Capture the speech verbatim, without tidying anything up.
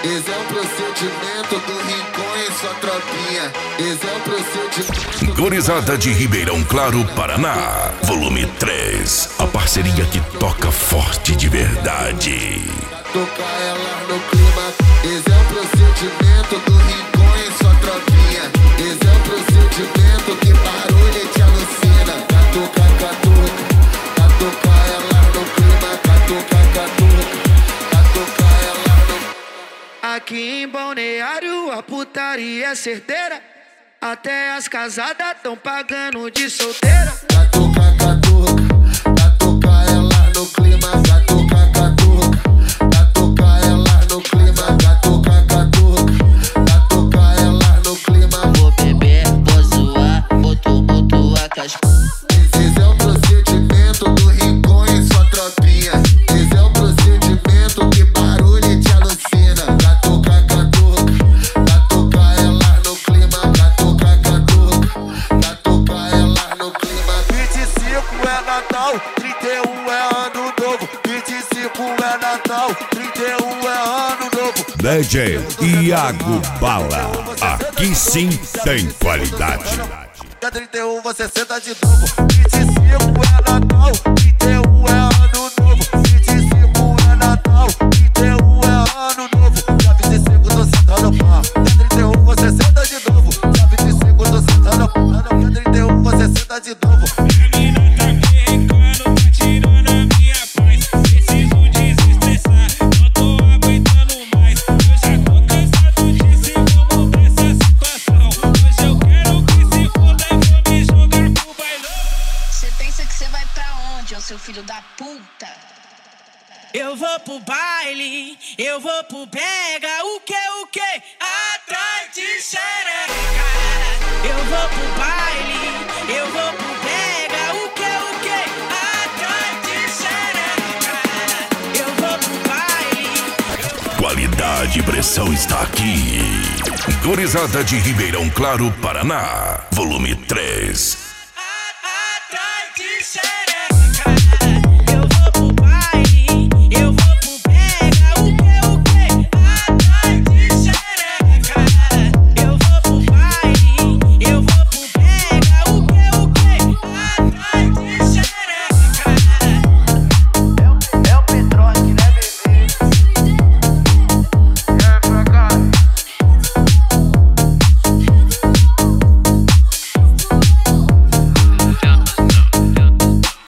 esse é o procedimento do Rincon e sua tropinha. Esse é o procedimento. Gurizada de Ribeirão Claro, Paraná, volume três. A parceria que toca forte de verdade. Tocar ela no clima. Esse é o procedimento do Rincon e sua tropinha. Esse é o procedimento que barulho te alucina. Catuca, catuca, catuca ela no clima. Catuca, catuca, catuca ela no... Aqui em Balneário a putaria é certeira. Até as casadas tão pagando de solteira. Catuca, catuca, catuca ela no clima. Catuca, catuca, catuca ela no clima. Catuca, catuca, catuca ela no clima. Vou beber, vou zoar, boto, boto a caspa. Esse é o procedimento do Rincon e sua tropinha. Esse é o procedimento que barulho te alucina. Catuca, catuca, catuca ela no clima. Catuca, catuca, catuca ela no clima. vinte e cinco é Natal, trinta e um é ano novo. vinte e cinco é Natal, trinta e um é ano novo. D J Iago Bala, aqui sim tem qualidade. Dia trinta e um você senta de novo. vinte e cinco é Natal, trinta e um é ano novo. vinte e cinco é Natal, trinta e um é ano novo. Dia vinte e cinco tô sentando pá. Dia trinta e um você senta de novo. Dia vinte e cinco tô sentando pá. Dia trinta e um você senta de novo. A mina tá me recando, tá tirando a minha paz. Preciso desestressar, não tô aguentando mais. Eu já tô cansado disso e vou mudar essa situação. Hoje eu quero que se foda e vou me jogar pro bailão. Cê pensa que cê vai pra onde, ô seu filho da puta? Eu vou pro baile, eu vou pro pega, o que, o que? Atrás de xereca. Eu vou pro baile, eu vou pro pega, o que, o que? Atrás de xereca. Eu vou pro baile. Qualidade e pressão está aqui. Gurizada de Ribeirão Claro, Paraná, volume três.